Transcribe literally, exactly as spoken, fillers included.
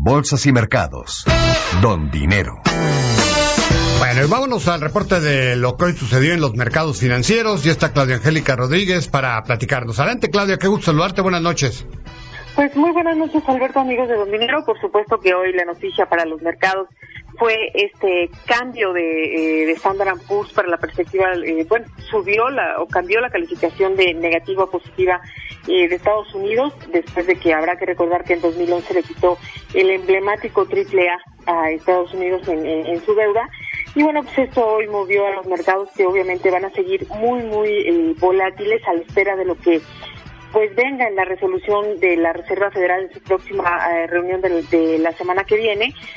Bolsas y Mercados. Don Dinero. Bueno, y vámonos al reporte de lo que hoy sucedió en los mercados financieros. Ya está Claudia Angélica Rodríguez para platicarnos. Adelante, Claudia, qué gusto saludarte. Buenas noches. Pues muy buenas noches, Alberto, amigos de Don Dinero. Por supuesto que hoy la noticia para los mercados fue este cambio de, eh, de Standard and Poor's para la perspectiva, eh, bueno, subió la o cambió la calificación de negativa a positiva eh, de Estados Unidos, después de que habrá que recordar que en dos mil once le quitó el emblemático triple A a Estados Unidos en, en, en su deuda. Y bueno, pues esto hoy movió a los mercados, que obviamente van a seguir muy, muy eh, volátiles a la espera de lo que pues venga en la resolución de la Reserva Federal en su próxima eh, reunión de, de la semana que viene.